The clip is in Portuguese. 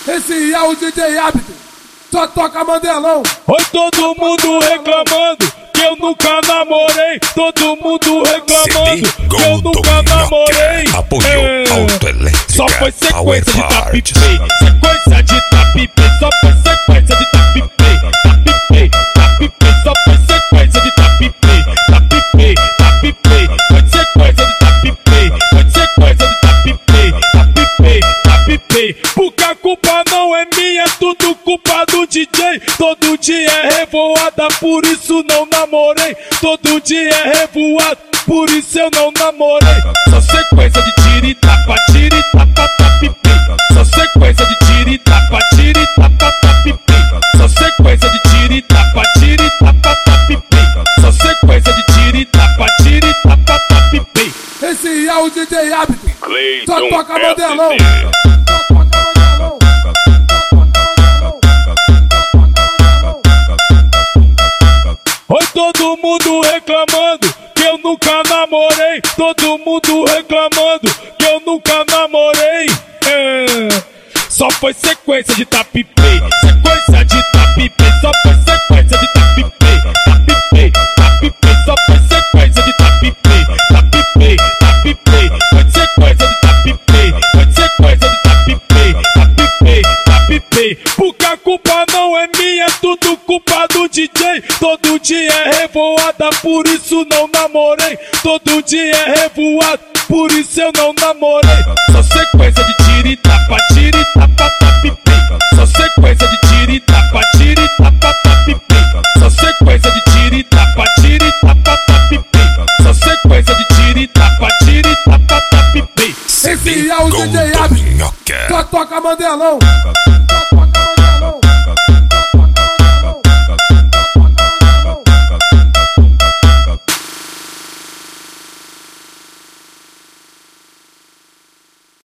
Esse é o DJ Hábito, só toca Mandelão. Oi, todo mundo reclamando que eu nunca namorei. Todo mundo reclamando que eu nunca namorei. Apoio autoelétrica. Só foi sequência de tapipei, sequência de tapipei, só foi sequência de tapipei, tapipei, tapipei, só foi sequência de tapipei, tapipei, tapipei, foi sequência de tapipei, foi sequência de tapipei, tapipei, tapipei. Porque a culpa não é minha, é tudo culpa do DJ. Todo dia é revoada, por isso não namorei. Todo dia é revoada, por isso eu não namorei. Só sequência de tira e tapa, tapipei. Só sequência de tira e tapa, tapipei. Só sequência de tira e tapa, tapipei. Só sequência de tira e tapa, tapipei. Esse é o DJ Hábito, só toca Mandelão. Oi, todo mundo reclamando que eu nunca namorei. Todo mundo reclamando que eu nunca namorei. Só foi sequência de tapipei, sequência de tapipei, só foi sequência de tapipei, tapipei, tapipei, só foi sequência de tapipei, tapipei, tapipei, foi sequência de tapipei, foi sequência de tapipei, tapipei, tapipei. Porque a culpa não é minha, é tudo culpa do DJ. Todo dia é revoada, por isso não namorei. Todo dia é revoada, por isso eu não namorei. Só sequência de tira e tapa, tapipei. Só sequência de tira e tapa, tapipei. Só sequência de tira e tapa, tapipei. Só sequência de tira e tapa, tapipei. Esse é o DJ Hábito, só toca Mandelão.